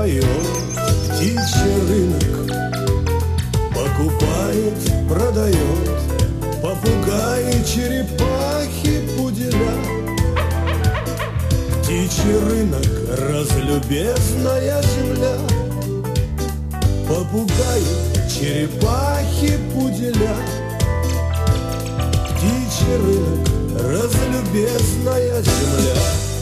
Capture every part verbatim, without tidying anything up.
поет птичий рынок, покупает, продает попугаи, черепахи, пуделя. Птичий рынок, разлюбезная земля, попугаи, черепахи, пуделя. Птичий рынок, разлюбезная земля.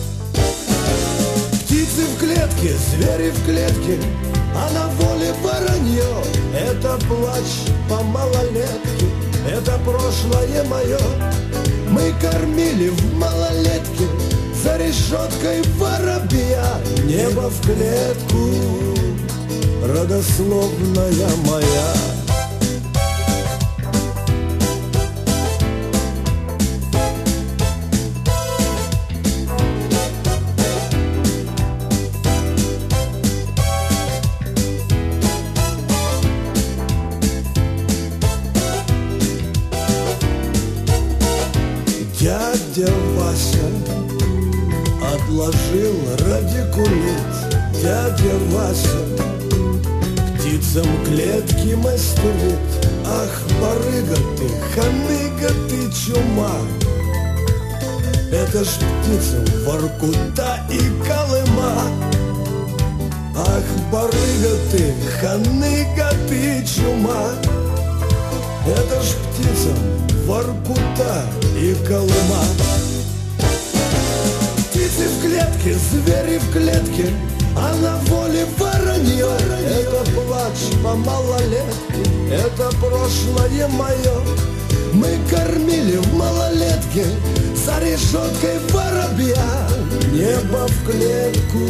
Птицы в клетке, звери в клетке, а на воле воронье. Это плач по малолетке, это прошлое мое. Мы кормили в малолетке за решеткой воробья. Небо в клетку, родословная моя. Дядя Вася отложил радикулит. Дядя Вася птицам клетки мастерит. Ах, барыга ты, ханыга ты, чума. Это ж птицам Воркута и Колыма. Ах, барыга ты, ханыга ты, чума. Это ж птицам Воркута и Колыма. Птицы в клетке, звери в клетке, а на воле воронье. Это плач по малолетке, это прошлое мое. Мы кормили в малолетке за решеткой воробья. Небо в клетку,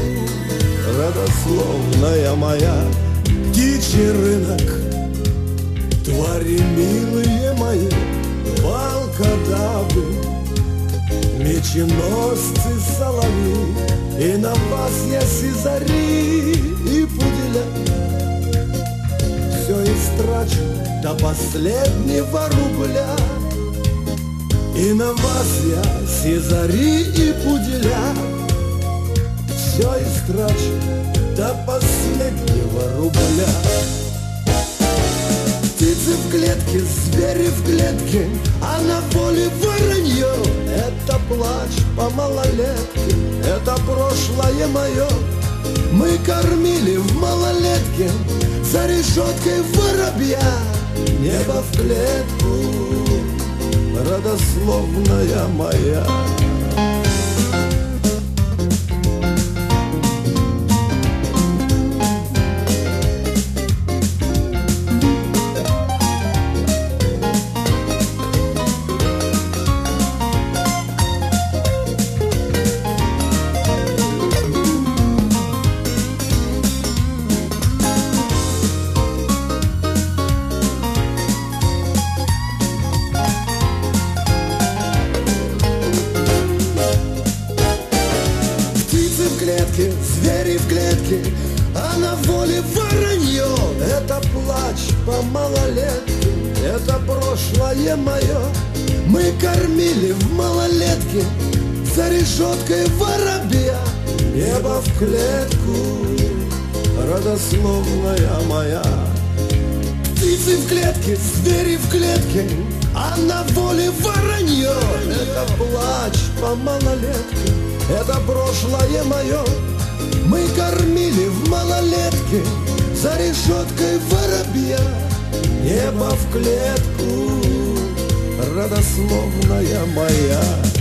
родословная моя. Птичий рынок, твари милые мои, волкодавы, меченосцы, соловьи. И на вас я сизари и пуделя. Все истрачу до последнего рубля. И на вас я сизари и пуделя. Все истрачу до последнего рубля. Птицы в клетке, звери в клетке, а на воле воронье. Это плач по малолетке, это прошлое мое. Мы кормили в малолетке за решеткой воробья. Небо в клетку, родословная моя. Звери в клетке, а на воле воронье. Это плач по малолетке, это прошлое мое. Мы кормили в малолетке за решеткой воробья. Небо в клетку, родословная моя. Птицы в клетке, звери в клетке, а на воле воронье. Это плач по малолетке, это прошлое мое. Мы кормили в малолетке за решеткой воробья. Небо в клетку, родословная моя.